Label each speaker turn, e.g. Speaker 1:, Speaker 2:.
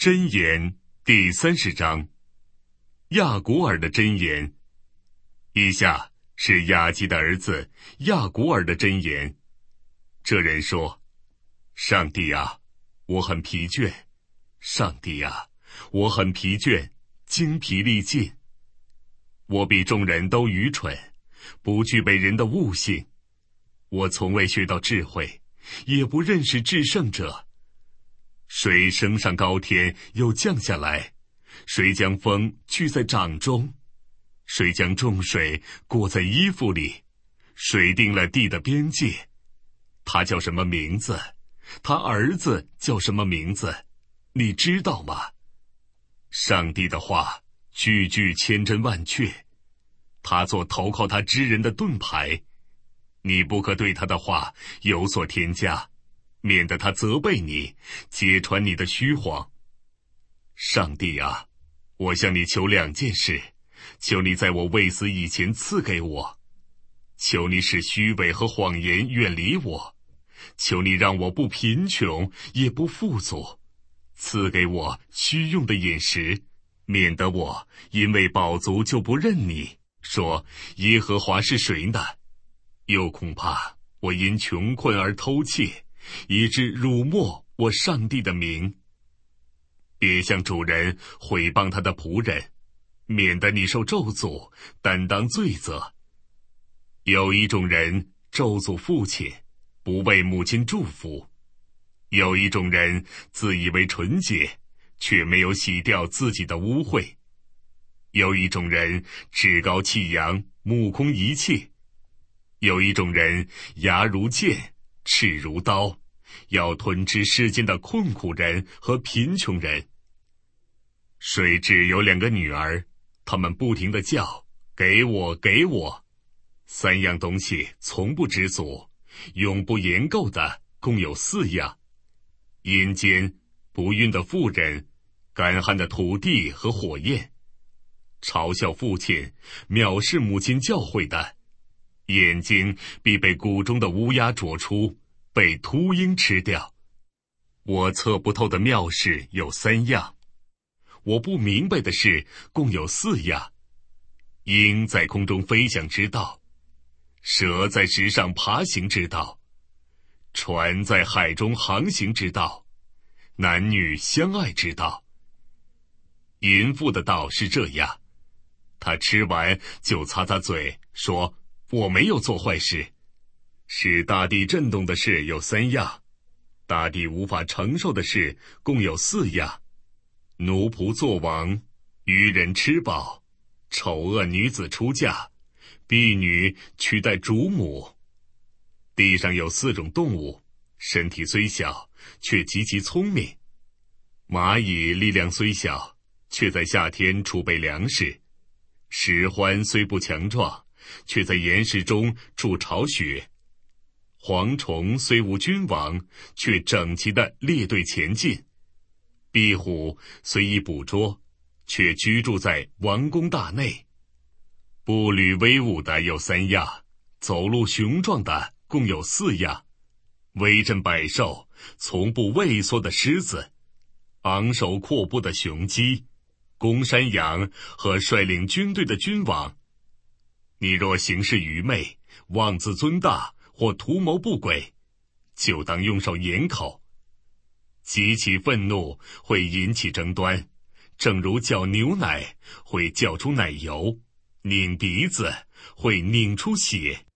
Speaker 1: 箴言第30章，亚古尔的箴言。以下是雅基的儿子亚古尔的箴言。这人说：上帝啊，我很疲倦，上帝啊，我很疲倦，精疲力尽。我比众人都愚蠢，不具备人的悟性。我从未学到智慧，也不认识至圣者。谁升上高天又降下来？谁将风聚在掌中？谁将众水裹在衣服里？谁定了地的边界？他叫什么名字？他儿子叫什么名字？你知道吗？上帝的话句句千真万确，他做投靠他之人的盾牌。你不可对他的话有所添加，免得他责备你，揭穿你的虚谎。上帝啊，我向你求2件事，求你在我未死以前赐给我。求你使虚伪和谎言远离我，求你让我不贫穷也不富足，赐给我虚用的饮食，免得我因为饱足就不认你，说耶和华是谁呢？又恐怕我因穷困而偷窃，以致辱没我上帝的名。别向主人毁谤他的仆人，免得你受咒诅，担当罪责。有一种人咒诅父亲，不为母亲祝福；有一种人自以为纯洁，却没有洗掉自己的污秽；有一种人趾高气扬，目空一切；有一种人牙如剑，齿如刀，要吞吃世间的困苦人和贫穷人。谁知有2个女儿，她们不停地叫，给我，给我。3样东西从不知足，永不言够的共有4样：阴间、不孕的妇人、干旱的土地和火焰。嘲笑父亲，藐视母亲教诲的，眼睛必被谷中的乌鸦啄出，被秃鹰吃掉。我测不透的妙事有3样，我不明白的事共有4样：鹰在空中飞翔之道，蛇在石上爬行之道，船在海中航行之道，男女相爱之道。淫妇的道是这样，她吃完就擦擦嘴，说我没有做坏事。使大地震动的事有3样，大地无法承受的事共有4样：奴仆作王，愚人吃饱，丑恶女子出嫁，婢女取代主母。地上有4种动物，身体虽小，却极其聪明。蚂蚁力量虽小，却在夏天储备粮食；石獾虽不强壮，却在岩石中筑巢穴；蝗虫虽无君王，却整齐地列队前进；壁虎虽易捕捉，却居住在王宫大内。步履威武的有3样，走路雄壮的共有4样：威震百兽，从不畏缩的狮子，昂首阔步的雄鸡，公山羊和率领军队的君王。你若行事愚昧，妄自尊大，或图谋不轨，就当用手掩口。激起愤怒会引起争端，正如搅牛奶会搅出奶油，拧鼻子会拧出血。